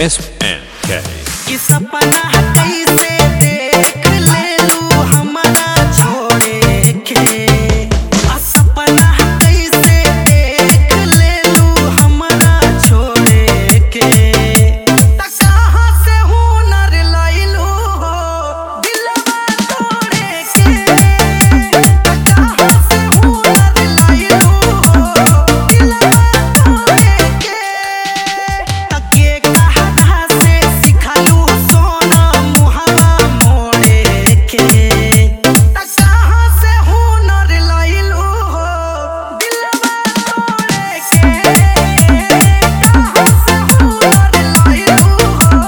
SNK कि सपना कैसे देख लेलू हमरा छोड़े के सपना कैसे देख लेलू हमरा छोड़े के कहाँ से हुनर लैलू हो दिलवा तोड़े के कहाँ से हुनर लैलू हो दिलवा तोड़े के तके कहा से सिखलू सोना मुहवा मोड़े के कहाँ से हुनर लैलू हो दिलवा तोड़े के कहाँ से हुनर लैलू हो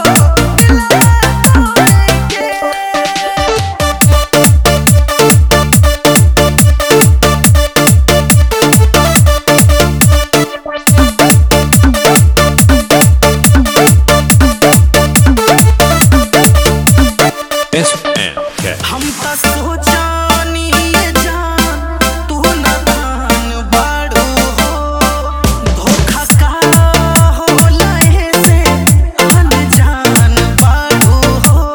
SNK हम त सोचानी ये जान तू नादान बाड़ू हो धोखा का होला ऐसे अनजान बाड़ू हो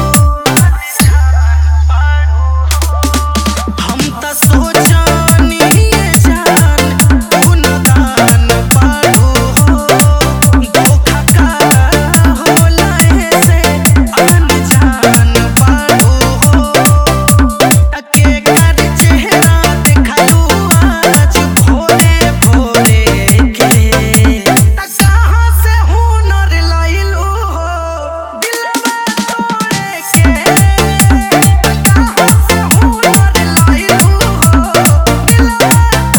हम त सोचानी ये जान तू नादान बाड़ू हो धोखा का होला ऐसे अनजान बाड़ू हो तके कर चेहरा देखलू आज भोरे भोरे के कहाँ से हुनर लैलू हो दिलवा तोड़े के कहाँ से हुनर लैलू हो दिलवा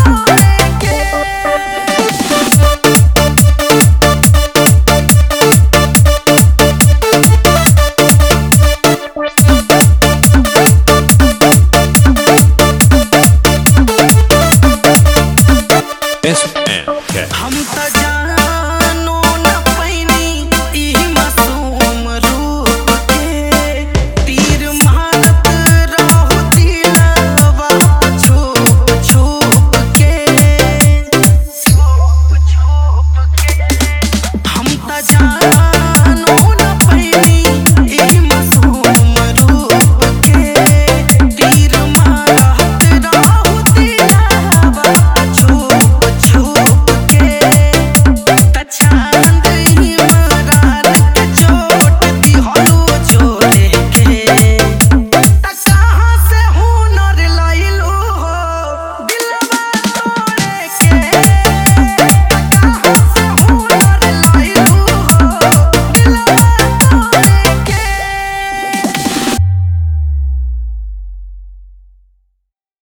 SNK हम त जानो न पैनी ई मासूम रूप के तीर मारत रहो दिलवा छुप छुप के हम त जानो